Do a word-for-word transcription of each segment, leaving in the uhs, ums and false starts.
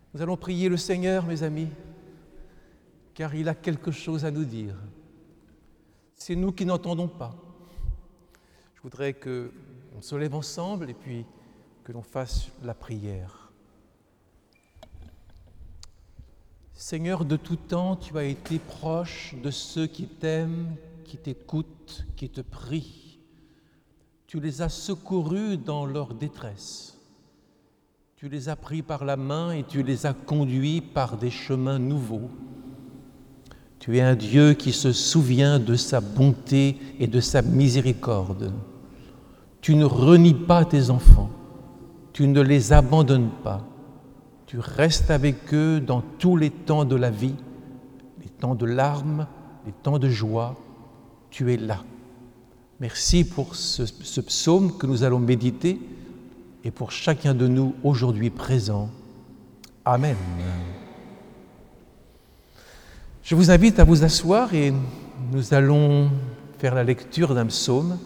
Nous allons prier le Seigneur, mes amis, car il a quelque chose à nous dire. C'est nous qui n'entendons pas. Je voudrais qu'on se lève ensemble et puis que l'on fasse la prière. Seigneur, de tout temps, tu as été proche de ceux qui t'aiment, qui t'écoutent, qui te prient. Tu les as secourus dans leur détresse. Tu les as pris par la main et tu les as conduits par des chemins nouveaux. Tu es un Dieu qui se souvient de sa bonté et de sa miséricorde. Tu ne renies pas tes enfants. Tu ne les abandonnes pas. Tu restes avec eux dans tous les temps de la vie, les temps de larmes, les temps de joie. Tu es là. Merci pour ce, ce psaume que nous allons méditer et pour chacun de nous aujourd'hui présents. Amen. Je vous invite à vous asseoir et nous allons faire la lecture d'un psaume.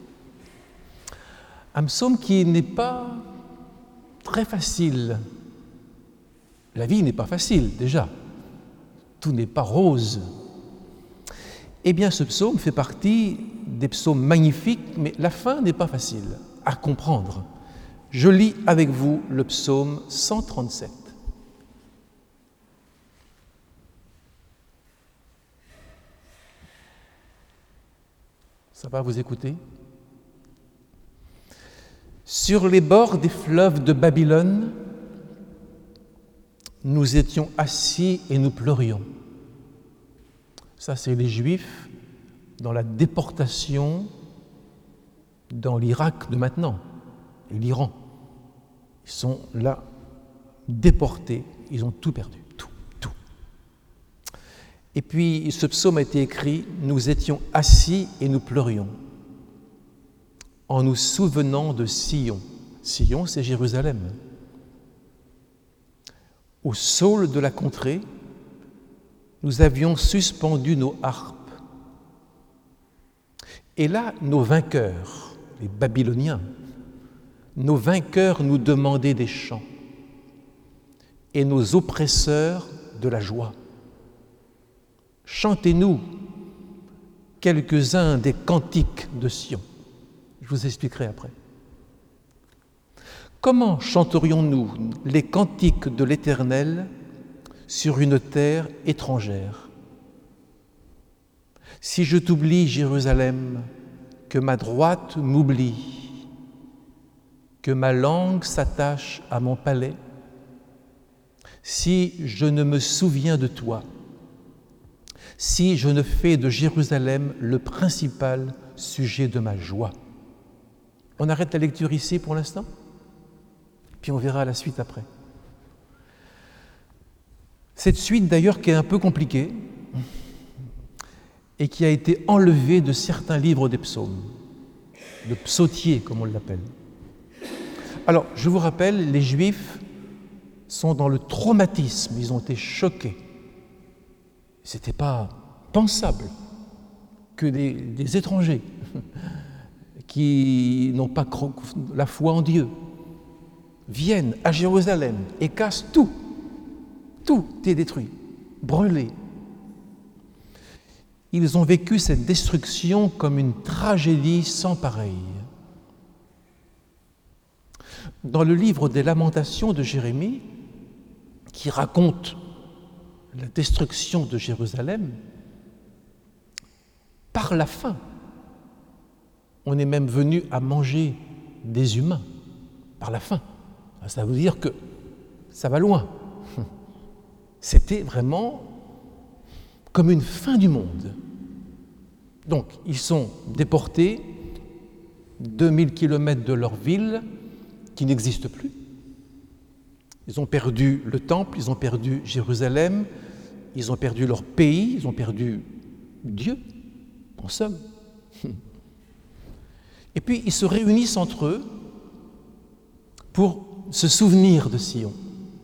Un psaume qui n'est pas très facile. La vie n'est pas facile, déjà. Tout n'est pas rose. Eh bien, ce psaume fait partie des psaumes magnifiques, mais la fin n'est pas facile à comprendre. Je lis avec vous le psaume cent trente-sept. Ça va, vous écouter? Sur les bords des fleuves de Babylone, nous étions assis et nous pleurions. Ça, c'est les Juifs dans la déportation dans l'Irak de maintenant, et l'Iran. Ils sont là, déportés, ils ont tout perdu, tout, tout. Et puis, ce psaume a été écrit, nous étions assis et nous pleurions, en nous souvenant de Sion. Sion, c'est Jérusalem. Au saule de la contrée, nous avions suspendu nos harpes. Et là, nos vainqueurs, les Babyloniens, nos vainqueurs nous demandaient des chants et nos oppresseurs de la joie. Chantez-nous quelques-uns des cantiques de Sion. Je vous expliquerai après. Comment chanterions-nous les cantiques de l'Éternel sur une terre étrangère? Si je t'oublie, Jérusalem, que ma droite m'oublie, que ma langue s'attache à mon palais, si je ne me souviens de toi, si je ne fais de Jérusalem le principal sujet de ma joie. On arrête la lecture ici pour l'instant, puis on verra la suite après. Cette suite d'ailleurs qui est un peu compliquée et qui a été enlevée de certains livres des psaumes, de psautiers comme on l'appelle. Alors, je vous rappelle, les Juifs sont dans le traumatisme, ils ont été choqués. Ce n'était pas pensable que des, des étrangers qui n'ont pas la foi en Dieu viennent à Jérusalem et cassent tout. Tout est détruit, brûlé. Ils ont vécu cette destruction comme une tragédie sans pareille. Dans le livre des Lamentations de Jérémie, qui raconte la destruction de Jérusalem, par la faim, on est même venu à manger des humains, par la faim. Ça veut dire que ça va loin. C'était vraiment comme une fin du monde. Donc, ils sont déportés, deux mille kilomètres de leur ville, qui n'existe plus. Ils ont perdu le temple, ils ont perdu Jérusalem, ils ont perdu leur pays, ils ont perdu Dieu, en somme. Et puis, ils se réunissent entre eux pour se souvenir de Sion.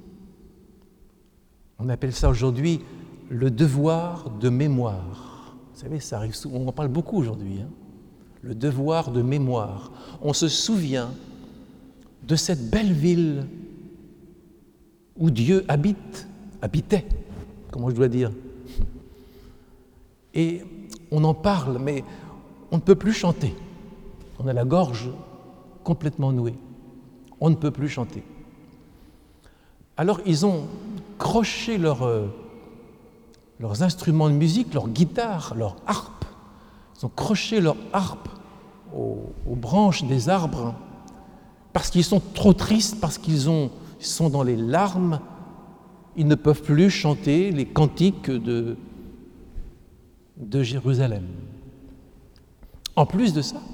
On appelle ça aujourd'hui le devoir de mémoire. Vous savez, ça arrive souvent, on en parle beaucoup aujourd'hui. Hein. Le devoir de mémoire. On se souvient de cette belle ville où Dieu habite, habitait, comment je dois dire. Et on en parle, mais on ne peut plus chanter. On a la gorge complètement nouée. On ne peut plus chanter. Alors ils ont croché leur, euh, leurs instruments de musique, leur guitare, leur harpe. Ils ont croché leur harpe aux, aux branches des arbres parce qu'ils sont trop tristes, parce qu'ils ont, ils sont dans les larmes. Ils ne peuvent plus chanter les cantiques de, de Jérusalem. En plus de ça,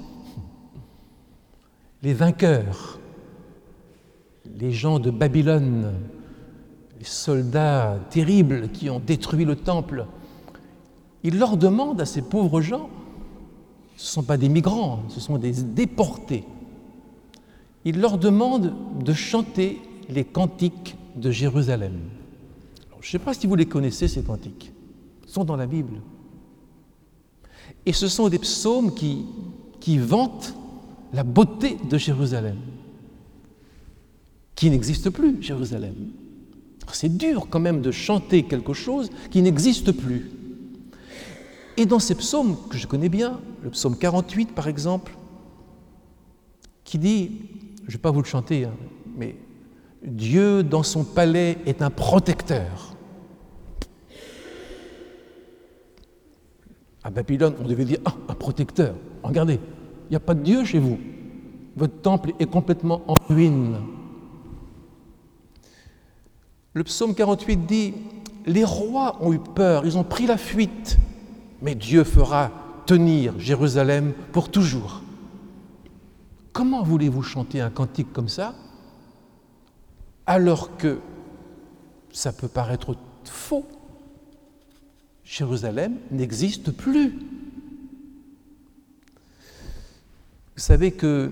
les vainqueurs, les gens de Babylone, les soldats terribles qui ont détruit le temple, ils leur demandent à ces pauvres gens, ce ne sont pas des migrants, ce sont des déportés, ils leur demandent de chanter les cantiques de Jérusalem. Alors, je ne sais pas si vous les connaissez, ces cantiques, ils sont dans la Bible. Et ce sont des psaumes qui, qui vantent la beauté de Jérusalem, qui n'existe plus, Jérusalem. C'est dur quand même de chanter quelque chose qui n'existe plus. Et dans ces psaumes que je connais bien, le psaume quarante-huit par exemple, qui dit, je ne vais pas vous le chanter, hein, mais Dieu dans son palais est un protecteur. À Babylone, on devait dire, ah, un protecteur. Regardez, il n'y a pas de Dieu chez vous. Votre temple est complètement en ruine. Le psaume quarante-huit dit, les rois ont eu peur, ils ont pris la fuite, mais Dieu fera tenir Jérusalem pour toujours. Comment voulez-vous chanter un cantique comme ça, alors que ça peut paraître faux? Jérusalem n'existe plus. Vous savez que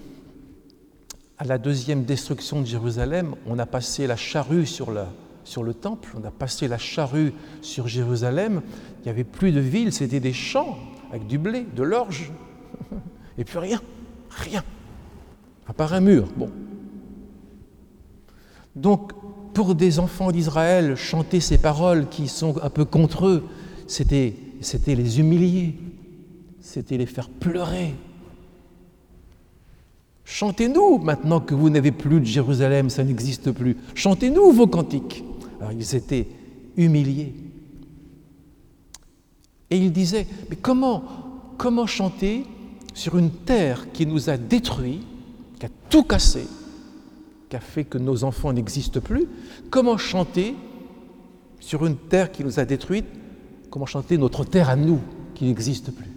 à la deuxième destruction de Jérusalem, on a passé la charrue sur, la, sur le temple, on a passé la charrue sur Jérusalem, il n'y avait plus de ville, c'était des champs avec du blé, de l'orge, et puis rien, rien, à part un mur. Bon. Donc, pour des enfants d'Israël, chanter ces paroles qui sont un peu contre eux, c'était, c'était les humilier, c'était les faire pleurer. Chantez-nous maintenant que vous n'avez plus de Jérusalem, ça n'existe plus. Chantez-nous vos cantiques. Alors ils étaient humiliés. Et ils disaient, mais comment, comment chanter sur une terre qui nous a détruits, qui a tout cassé, qui a fait que nos enfants n'existent plus? Comment chanter sur une terre qui nous a détruites? Comment chanter notre terre à nous, qui n'existe plus?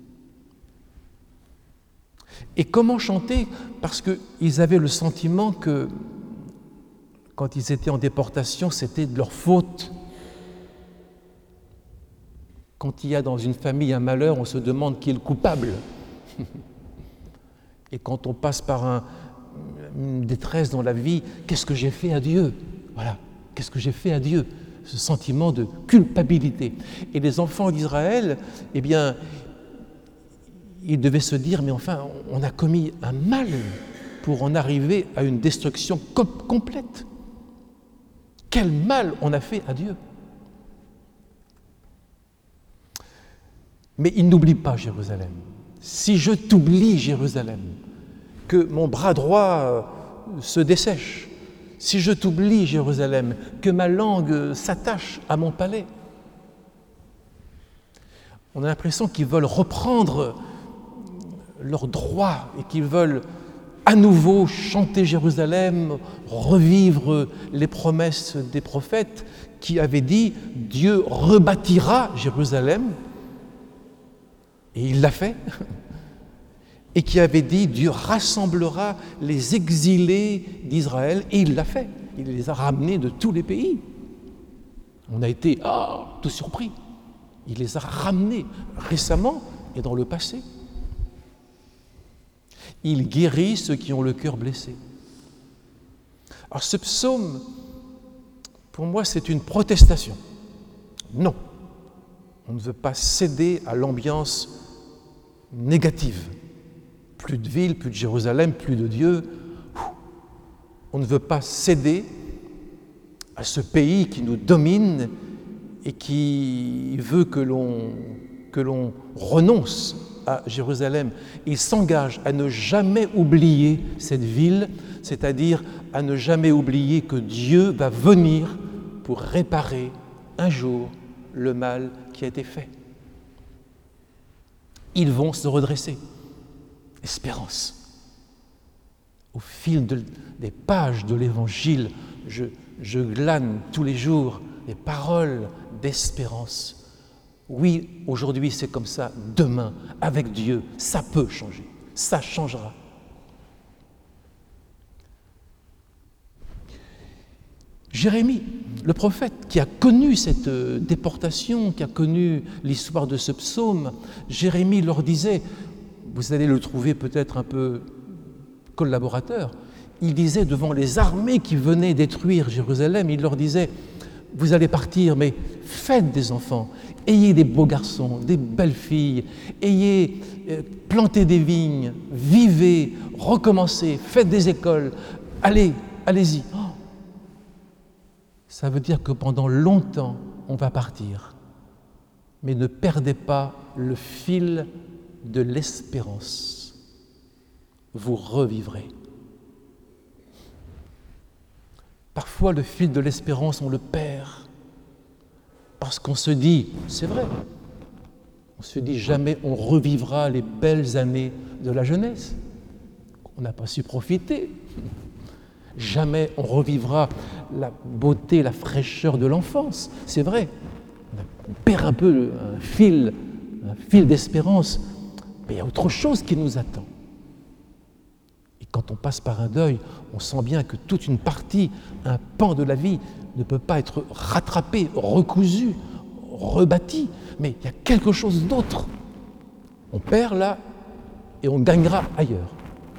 Et comment chanter? Parce qu'ils avaient le sentiment que, quand ils étaient en déportation, c'était de leur faute. Quand il y a dans une famille un malheur, on se demande qui est le coupable. Et quand on passe par un, une détresse dans la vie, qu'est-ce que j'ai fait à Dieu? Voilà, qu'est-ce que j'ai fait à Dieu? Ce sentiment de culpabilité. Et les enfants d'Israël, eh bien, ils devaient se dire, mais enfin, on a commis un mal pour en arriver à une destruction complète. Quel mal on a fait à Dieu! Mais ils n'oublient pas Jérusalem. Si je t'oublie, Jérusalem, que mon bras droit se dessèche, si je t'oublie, Jérusalem, que ma langue s'attache à mon palais, on a l'impression qu'ils veulent reprendre leurs droits et qu'ils veulent à nouveau chanter Jérusalem, revivre les promesses des prophètes qui avaient dit « Dieu rebâtira Jérusalem » et il l'a fait, et qui avaient dit « Dieu rassemblera les exilés d'Israël » et il l'a fait, il les a ramenés de tous les pays. On a été oh, tout surpris, il les a ramenés récemment et dans le passé. Il guérit ceux qui ont le cœur blessé. Alors ce psaume, pour moi, c'est une protestation. Non, on ne veut pas céder à l'ambiance négative. Plus de ville, plus de Jérusalem, plus de Dieu. On ne veut pas céder à ce pays qui nous domine et qui veut que l'on, que l'on renonce à Jérusalem. Il s'engage à ne jamais oublier cette ville, c'est-à-dire à ne jamais oublier que Dieu va venir pour réparer un jour le mal qui a été fait. Ils vont se redresser. Espérance. Au fil de, des pages de l'Évangile, je, je glane tous les jours des paroles d'espérance. Oui, aujourd'hui c'est comme ça, demain, avec Dieu, ça peut changer, ça changera. Jérémie, le prophète qui a connu cette déportation, qui a connu l'histoire de ce psaume, Jérémie leur disait, vous allez le trouver peut-être un peu collaborateur, il disait devant les armées qui venaient détruire Jérusalem, il leur disait, vous allez partir, mais faites des enfants, ayez des beaux garçons, des belles filles, ayez euh, plantez des vignes, vivez, recommencez, faites des écoles, allez, allez-y. Oh, ça veut dire que pendant longtemps, on va partir, mais ne perdez pas le fil de l'espérance. Vous revivrez. Parfois, le fil de l'espérance, on le perd parce qu'on se dit, c'est vrai, on se dit jamais on revivra les belles années de la jeunesse. On n'a pas su profiter. Jamais on revivra la beauté, la fraîcheur de l'enfance. C'est vrai, on perd un peu un fil, un fil d'espérance, mais il y a autre chose qui nous attend. Et quand on passe par un deuil, on sent bien que toute une partie, un pan de la vie ne peut pas être rattrapé, recousu, rebâti, mais il y a quelque chose d'autre. On perd là et on gagnera ailleurs.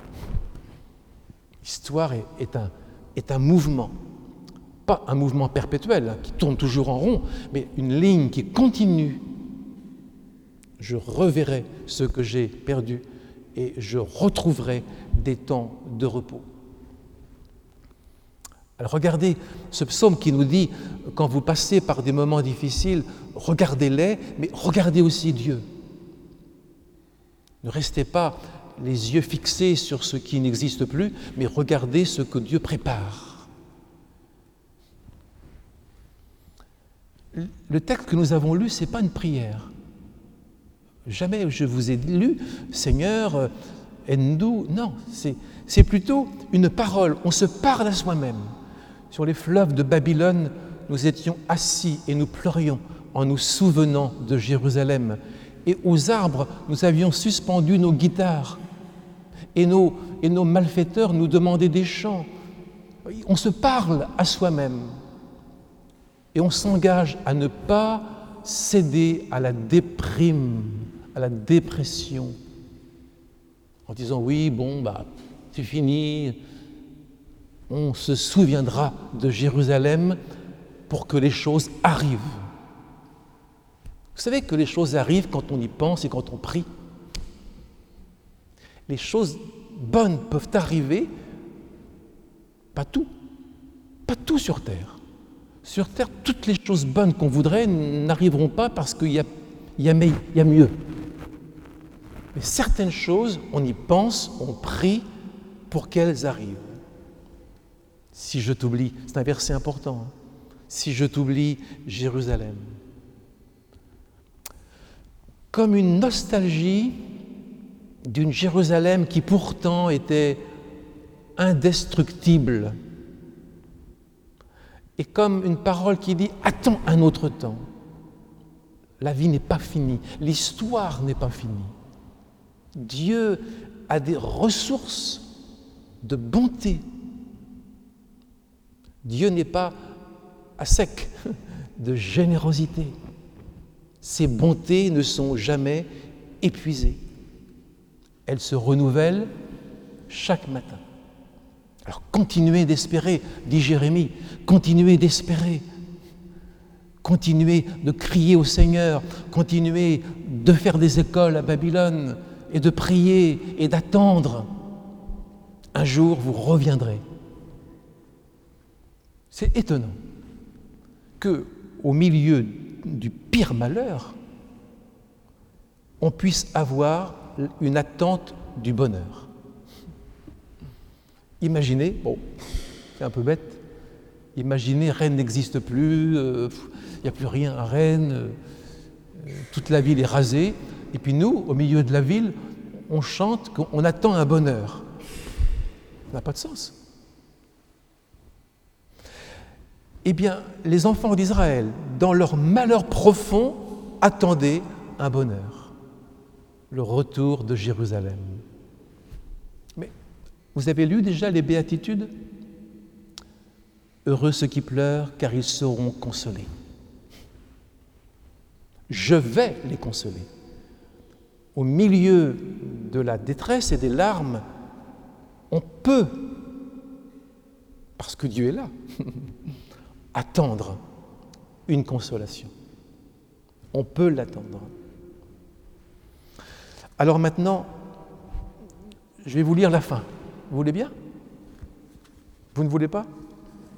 L'histoire est, est, un, est un mouvement, pas un mouvement perpétuel, hein, qui tourne toujours en rond, mais une ligne qui continue. Je reverrai ce que j'ai perdu et je retrouverai des temps de repos. Alors regardez ce psaume qui nous dit, quand vous passez par des moments difficiles, regardez-les, mais regardez aussi Dieu. Ne restez pas les yeux fixés sur ce qui n'existe plus, mais regardez ce que Dieu prépare. Le texte que nous avons lu, ce n'est pas une prière. Jamais je vous ai lu « Seigneur, aide-nous ». Non, c'est, c'est plutôt une parole. On se parle à soi-même. Sur les fleuves de Babylone, nous étions assis et nous pleurions en nous souvenant de Jérusalem. Et aux arbres, nous avions suspendu nos guitares. Et nos, et nos malfaiteurs nous demandaient des chants. On se parle à soi-même. Et on s'engage à ne pas céder à la déprime, à la dépression, en disant oui, bon, bah, c'est fini, on se souviendra de Jérusalem pour que les choses arrivent. Vous savez que les choses arrivent quand on y pense et quand on prie. Les choses bonnes peuvent arriver, pas tout, pas tout sur terre. Sur terre, toutes les choses bonnes qu'on voudrait n'arriveront pas parce qu'il y a, il y a, il y a mieux. Mais certaines choses, on y pense, on prie pour qu'elles arrivent. Si je t'oublie, c'est un verset important, hein. Si je t'oublie, Jérusalem. Comme une nostalgie d'une Jérusalem qui pourtant était indestructible. Et comme une parole qui dit « Attends un autre temps ». La vie n'est pas finie, l'histoire n'est pas finie. Dieu a des ressources de bonté. Dieu n'est pas à sec de générosité. Ses bontés ne sont jamais épuisées. Elles se renouvellent chaque matin. Alors continuez d'espérer, dit Jérémie, continuez d'espérer. Continuez de crier au Seigneur, continuez de faire des écoles à Babylone et de prier et d'attendre. Un jour, vous reviendrez. C'est étonnant. qu'au milieu du pire malheur, on puisse avoir une attente du bonheur. Imaginez, bon, c'est un peu bête, imaginez Rennes n'existe plus, il euh, n'y a plus rien à Rennes, euh, toute la ville est rasée, et puis nous, au milieu de la ville, on chante qu'on attend un bonheur. Ça n'a pas de sens. Eh bien, les enfants d'Israël, dans leur malheur profond, attendaient un bonheur, le retour de Jérusalem. Mais vous avez lu déjà les béatitudes ? Heureux ceux qui pleurent, car ils seront consolés. Je vais les consoler. Au milieu de la détresse et des larmes, on peut, parce que Dieu est là, attendre une consolation. On peut l'attendre. Alors maintenant, je vais vous lire la fin. Vous voulez bien ? Vous ne voulez pas ? Si ?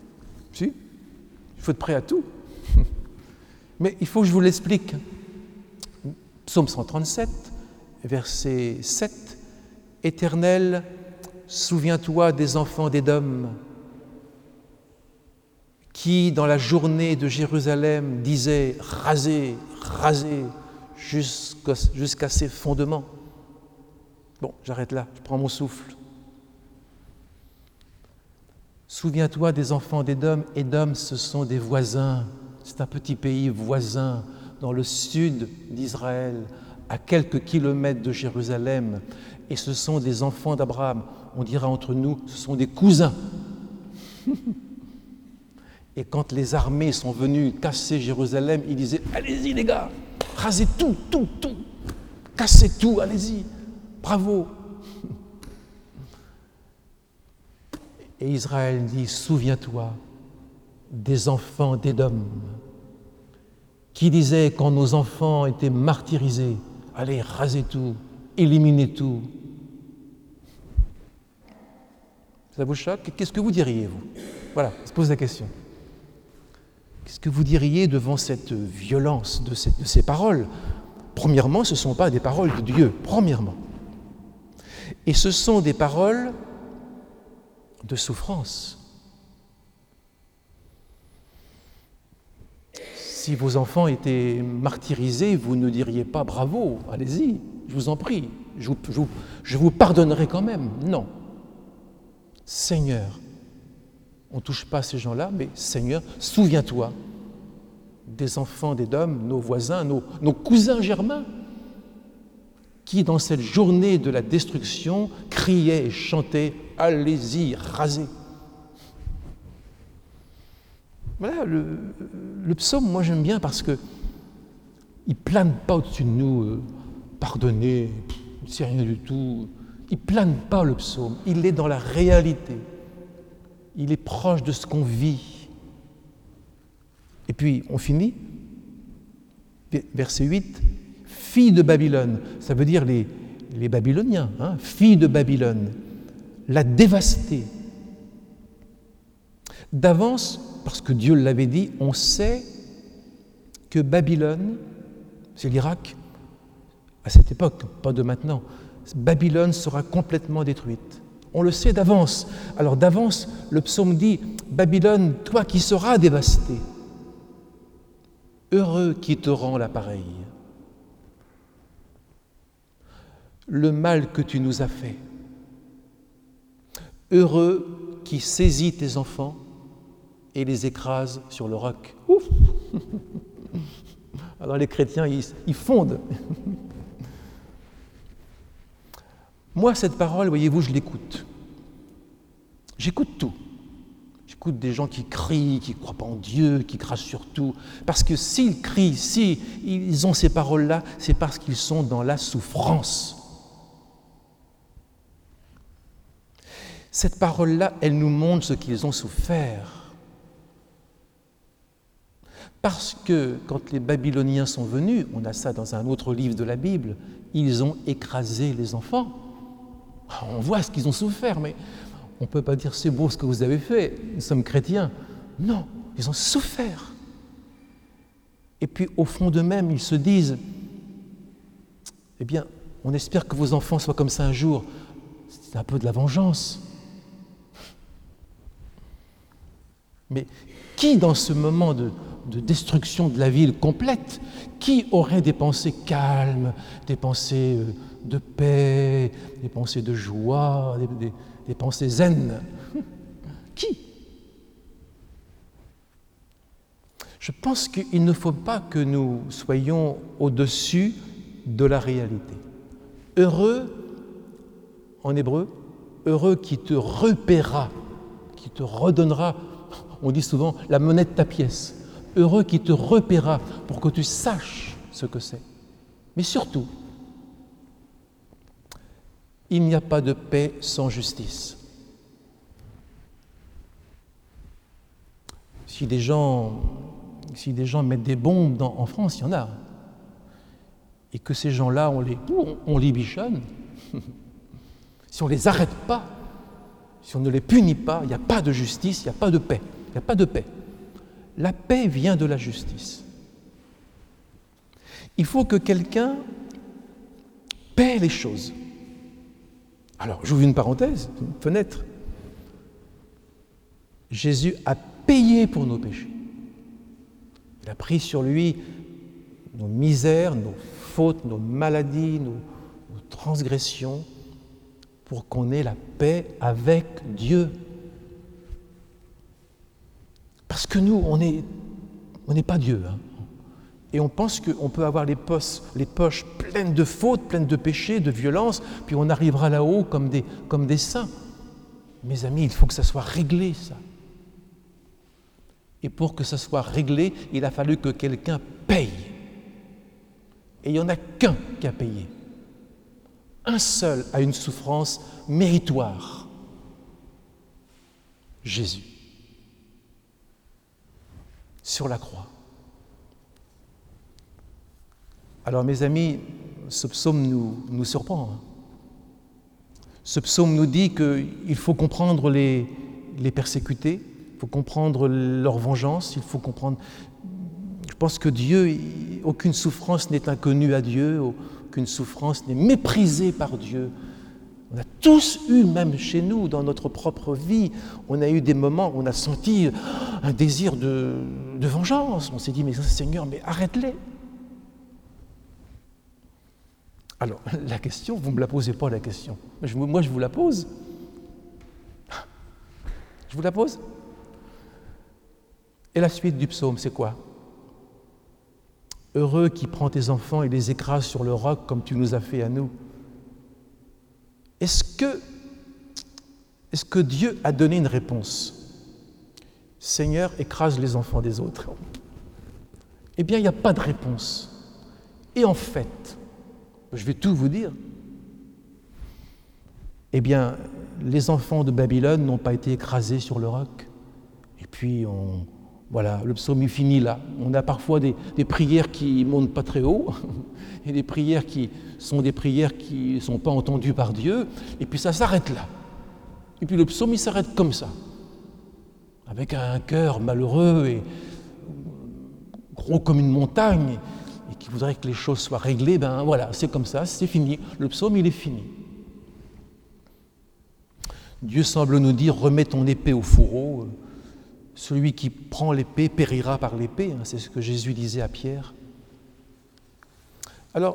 Il faut être prêt à tout. Mais il faut que je vous l'explique. Psaume cent trente-sept, verset sept. Éternel, souviens-toi des enfants d'Édom qui, dans la journée de Jérusalem, disaient « rasez, rasez jusqu'à, jusqu'à ses fondements ». Bon, j'arrête là, je prends mon souffle. Souviens-toi des enfants d'Édom. Édom, ce sont des voisins. C'est un petit pays voisin dans le sud d'Israël, à quelques kilomètres de Jérusalem. Et ce sont des enfants d'Abraham. On dira entre nous, ce sont des cousins. Et quand les armées sont venues casser Jérusalem, ils disaient « Allez-y les gars, rasez tout, tout, tout, cassez tout, allez-y, bravo !» Et Israël dit « Souviens-toi des enfants d'Édom qui disaient quand nos enfants étaient martyrisés, allez, rasez tout, éliminez tout. » Ça vous choque ? Qu'est-ce que vous diriez, vous ? Voilà, on se pose la question. Qu'est-ce que vous diriez devant cette violence de, cette, de ces paroles ? Premièrement, ce ne sont pas des paroles de Dieu, premièrement. Et ce sont des paroles de souffrance. Si vos enfants étaient martyrisés, vous ne diriez pas « bravo, allez-y, je vous en prie, je vous, je vous, je vous pardonnerai quand même ». Non. Seigneur, on ne touche pas à ces gens-là, mais Seigneur, souviens-toi des enfants d'Édom, nos voisins, nos, nos cousins germains, qui, dans cette journée de la destruction, criaient et chantaient « Allez-y, rasez ». Voilà, le, le psaume, moi j'aime bien parce qu'il ne plane pas au-dessus de nous, euh, pardonnez, c'est rien du tout. Il ne plane pas le psaume, il est dans la réalité. Il est proche de ce qu'on vit. Et puis, on finit, verset huit, « Fille de Babylone », ça veut dire les, les Babyloniens, hein, « Fille de Babylone », la dévastée. D'avance, parce que Dieu l'avait dit, on sait que Babylone, c'est l'Irak, à cette époque, pas de maintenant, Babylone sera complètement détruite. On le sait d'avance. Alors d'avance, le psaume dit « Babylone, toi qui seras dévasté, heureux qui te rend l'appareil. Le mal que tu nous as fait, heureux qui saisit tes enfants et les écrase sur le roc. » Ouf. Alors les chrétiens, ils, ils fondent. Moi, cette parole, voyez-vous, je l'écoute. J'écoute tout. J'écoute des gens qui crient, qui ne croient pas en Dieu, qui crachent sur tout. Parce que s'ils crient, s'ils ont ces paroles-là, c'est parce qu'ils sont dans la souffrance. Cette parole-là, elle nous montre ce qu'ils ont souffert. Parce que quand les Babyloniens sont venus, on a ça dans un autre livre de la Bible, ils ont écrasé les enfants. On voit ce qu'ils ont souffert, mais on ne peut pas dire c'est beau ce que vous avez fait, nous sommes chrétiens. Non, ils ont souffert. Et puis au fond d'eux-mêmes, ils se disent, eh bien, on espère que vos enfants soient comme ça un jour. C'est un peu de la vengeance. Mais qui, dans ce moment de, de destruction de la ville complète, qui aurait des pensées calmes, des pensées de paix, des pensées de joie, des, des, des pensées zen? Qui? Je pense qu'il ne faut pas que nous soyons au-dessus de la réalité. Heureux, en hébreu, heureux qui te repaiera, qui te redonnera, on dit souvent, la monnaie de ta pièce. Heureux qui te repaiera pour que tu saches ce que c'est. Mais surtout, il n'y a pas de paix sans justice. Si des gens, si des gens mettent des bombes dans, en France, il y en a, et que ces gens-là, on les, on, on les bichonne, si on ne les arrête pas, si on ne les punit pas, il n'y a pas de justice, il n'y a pas de paix. Il n'y a pas de paix. La paix vient de la justice. Il faut que quelqu'un paie les choses. Alors, j'ouvre une parenthèse, une fenêtre. Jésus a payé pour nos péchés. Il a pris sur lui nos misères, nos fautes, nos maladies, nos, nos transgressions, pour qu'on ait la paix avec Dieu. Parce que nous, on n'est on n'est pas Dieu. Hein. Et on pense qu'on peut avoir les poches, les poches pleines de fautes, pleines de péchés, de violences, puis on arrivera là-haut comme des, comme des saints. Mes amis, il faut que ça soit réglé, ça. Et pour que ça soit réglé, il a fallu que quelqu'un paye. Et il n'y en a qu'un qui a payé. Un seul a une souffrance méritoire. Jésus. Sur la croix. Alors mes amis, ce psaume nous, nous surprend. Hein. Ce psaume nous dit qu'il faut comprendre les, les persécutés, il faut comprendre leur vengeance, il faut comprendre... Je pense que Dieu, aucune souffrance n'est inconnue à Dieu, aucune souffrance n'est méprisée par Dieu. On a tous eu, même chez nous, dans notre propre vie, on a eu des moments où on a senti un désir de, de vengeance. On s'est dit, mais Seigneur, mais arrête-les. Alors, la question, vous ne me la posez pas, la question. Moi, je vous la pose. Je vous la pose. Et la suite du psaume, c'est quoi? Heureux qui prend tes enfants et les écrase sur le roc comme tu nous as fait à nous. Est-ce que, est-ce que Dieu a donné une réponse? Seigneur, écrase les enfants des autres. Eh bien, il n'y a pas de réponse. Et en fait, je vais tout vous dire, eh bien, les enfants de Babylone n'ont pas été écrasés sur le roc. Et puis, on, voilà, le psaume finit là. On a parfois des, des prières qui ne montent pas très haut, et des prières qui sont des prières qui ne sont pas entendues par Dieu, et puis ça s'arrête là. Et puis le psaume, il s'arrête comme ça, avec un cœur malheureux et gros comme une montagne, et qui voudrait que les choses soient réglées. Ben voilà, c'est comme ça, c'est fini. Le psaume, il est fini. Dieu semble nous dire, remets ton épée au fourreau. Celui qui prend l'épée périra par l'épée, hein, c'est ce que Jésus disait à Pierre. Alors,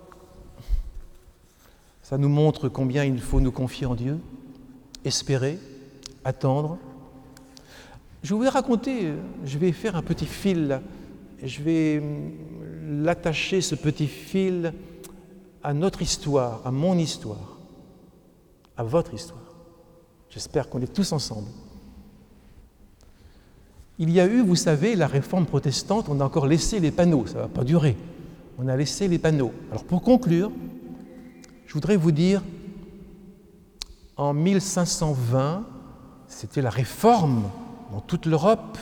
ça nous montre combien il faut nous confier en Dieu, espérer, attendre. Je vais raconter, je vais faire un petit fil, là, et je vais l'attacher, ce petit fil, à notre histoire, à mon histoire, à votre histoire. J'espère qu'on est tous ensemble. Il y a eu, vous savez, la réforme protestante, on a encore laissé les panneaux, ça ne va pas durer. On a laissé les panneaux. Alors pour conclure, je voudrais vous dire, en mille cinq cent vingt, c'était la réforme dans toute l'Europe,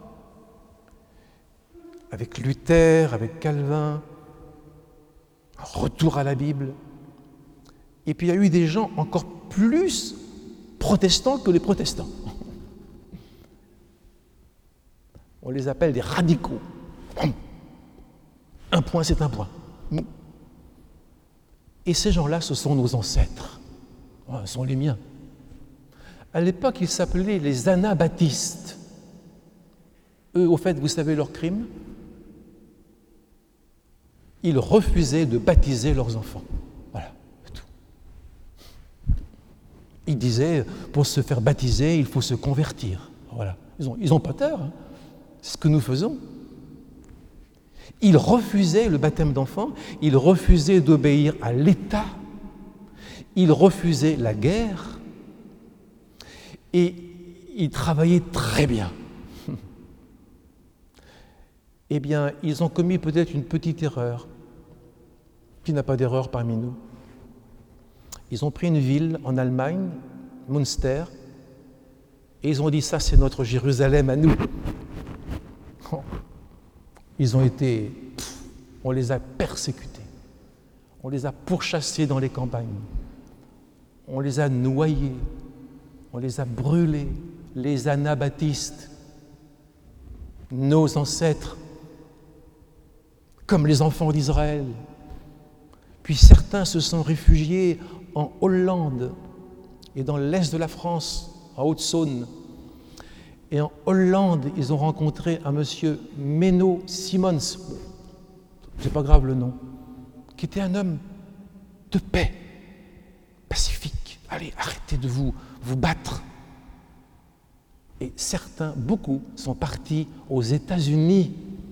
avec Luther, avec Calvin, un retour à la Bible. Et puis il y a eu des gens encore plus protestants que les protestants. On les appelle des radicaux. Un point, c'est un point. Et ces gens-là, ce sont nos ancêtres. Oh, ce sont les miens. À l'époque, ils s'appelaient les anabaptistes. Eux, au fait, vous savez leur crime? Ils refusaient de baptiser leurs enfants. Voilà, c'est tout. Ils disaient, pour se faire baptiser, il faut se convertir. Voilà. Ils n'ont ils ont pas tort. Hein. C'est ce que nous faisons. Ils refusaient le baptême d'enfants, ils refusaient d'obéir à l'État, ils refusaient la guerre et ils travaillaient très bien. Eh bien, ils ont commis peut-être une petite erreur. Qui n'a pas d'erreur parmi nous? Ils ont pris une ville en Allemagne, Münster, et ils ont dit, ça c'est notre Jérusalem à nous. Oh. Ils ont été, pff, on les a persécutés, on les a pourchassés dans les campagnes, on les a noyés, on les a brûlés, les anabaptistes, nos ancêtres, comme les enfants d'Israël. Puis certains se sont réfugiés en Hollande et dans l'est de la France, en Haute-Saône. Et en Hollande, ils ont rencontré un monsieur Menno Simons, c'est pas grave le nom, qui était un homme de paix, pacifique. Allez, arrêtez de vous, vous battre. Et certains, beaucoup, sont partis aux États-Unis,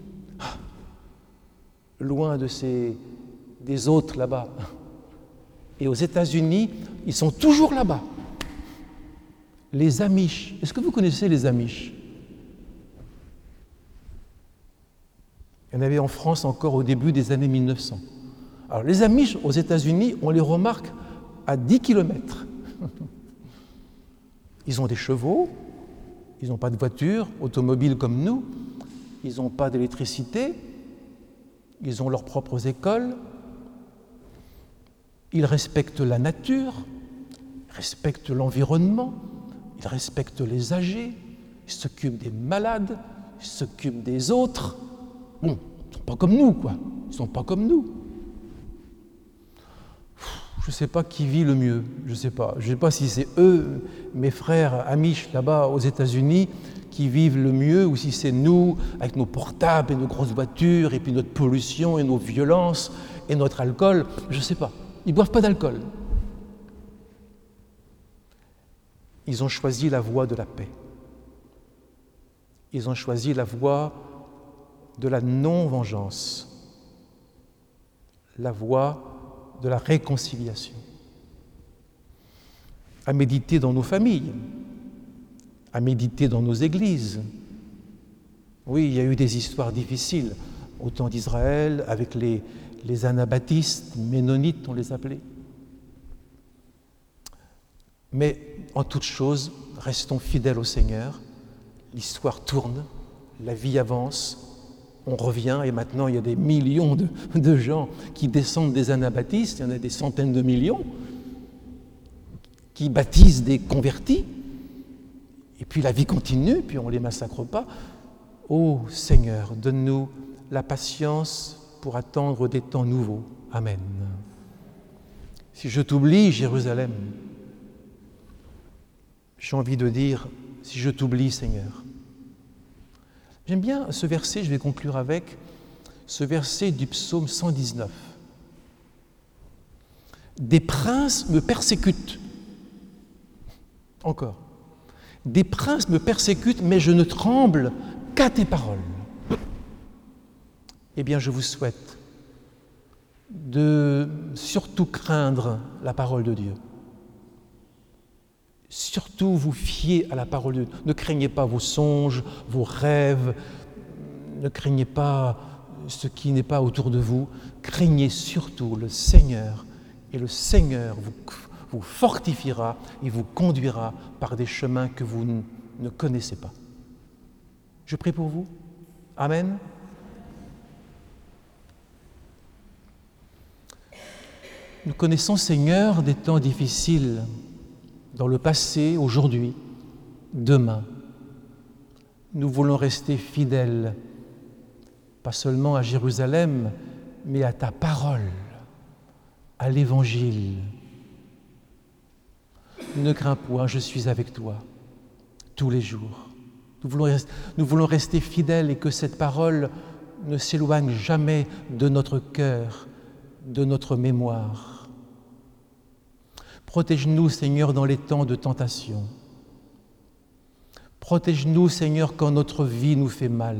loin de ces, des autres là-bas. Et aux États-Unis, ils sont toujours là-bas. Les Amish. Est-ce que vous connaissez les Amish? Il y en avait en France encore au début des années mille neuf cents. Alors les Amish aux États-Unis, on les remarque à dix kilomètres. Ils ont des chevaux, ils n'ont pas de voiture, automobile comme nous, ils n'ont pas d'électricité, ils ont leurs propres écoles, ils respectent la nature, respectent l'environnement, ils respectent les âgés, ils s'occupent des malades, ils s'occupent des autres. Bon, ils ne sont pas comme nous, quoi. Ils ne sont pas comme nous. Je ne sais pas qui vit le mieux, je ne sais pas. Je ne sais pas si c'est eux, mes frères Amish, là-bas aux États-Unis, qui vivent le mieux, ou si c'est nous, avec nos portables et nos grosses voitures, et puis notre pollution et nos violences et notre alcool. Je ne sais pas. Ils ne boivent pas d'alcool. Ils ont choisi la voie de la paix. Ils ont choisi la voie de la non-vengeance, la voie de la réconciliation. À méditer dans nos familles, à méditer dans nos églises. Oui, il y a eu des histoires difficiles au temps d'Israël avec les, les anabaptistes, ménonites, on les appelait. Mais en toute chose, restons fidèles au Seigneur. L'histoire tourne, la vie avance, on revient et maintenant il y a des millions de, de gens qui descendent des anabaptistes, il y en a des centaines de millions, qui baptisent des convertis. Et puis la vie continue, puis on ne les massacre pas. Ô Seigneur, donne-nous la patience pour attendre des temps nouveaux. Amen. Si je t'oublie, Jérusalem, j'ai envie de dire, si je t'oublie, Seigneur. J'aime bien ce verset, je vais conclure avec ce verset du psaume cent dix-neuf. Des princes me persécutent. Encore. Des princes me persécutent, mais je ne tremble qu'à tes paroles. Eh bien, je vous souhaite de surtout craindre la parole de Dieu. Surtout vous fiez à la parole de Dieu. Ne craignez pas vos songes, vos rêves, ne craignez pas ce qui n'est pas autour de vous. Craignez surtout le Seigneur, et le Seigneur vous, vous fortifiera et vous conduira par des chemins que vous ne connaissez pas. Je prie pour vous. Amen. Nous connaissons, Seigneur, des temps difficiles dans le passé, aujourd'hui, demain. Nous voulons rester fidèles pas seulement à Jérusalem, mais à ta parole, à l'Évangile. Ne crains point, je suis avec toi tous les jours. Nous voulons, rester, nous voulons rester fidèles et que cette parole ne s'éloigne jamais de notre cœur, de notre mémoire. Protège-nous, Seigneur, dans les temps de tentation. Protège-nous, Seigneur, quand notre vie nous fait mal.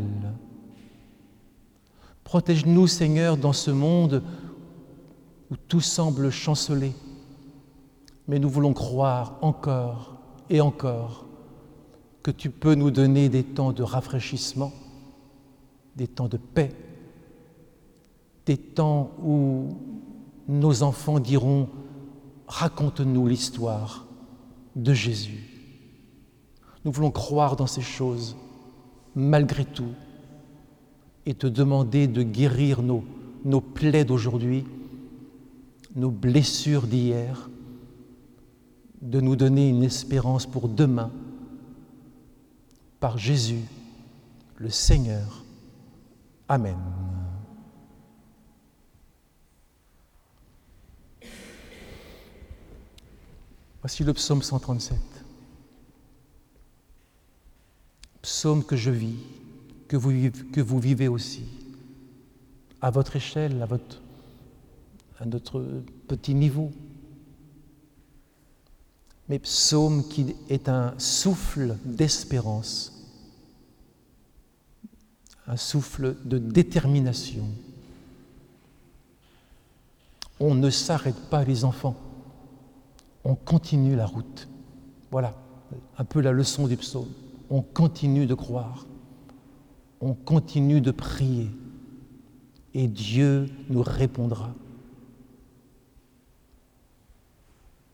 Protège-nous, Seigneur, dans ce monde où tout semble chanceler. Mais nous voulons croire encore et encore que tu peux nous donner des temps de rafraîchissement, des temps de paix, des temps où nos enfants diront « Raconte-nous l'histoire de Jésus ». Nous voulons croire dans ces choses, malgré tout, et te demander de guérir nos, nos plaies d'aujourd'hui, nos blessures d'hier, de nous donner une espérance pour demain, par Jésus, le Seigneur. Amen. Voici le psaume cent trente-sept. Psaume que je vis, que vous, que vous vivez aussi, à votre échelle, à, votre, à notre petit niveau. Mais psaume qui est un souffle d'espérance, un souffle de détermination. On ne s'arrête pas, les enfants, on continue la route. Voilà, un peu la leçon du psaume. On continue de croire, on continue de prier, et Dieu nous répondra.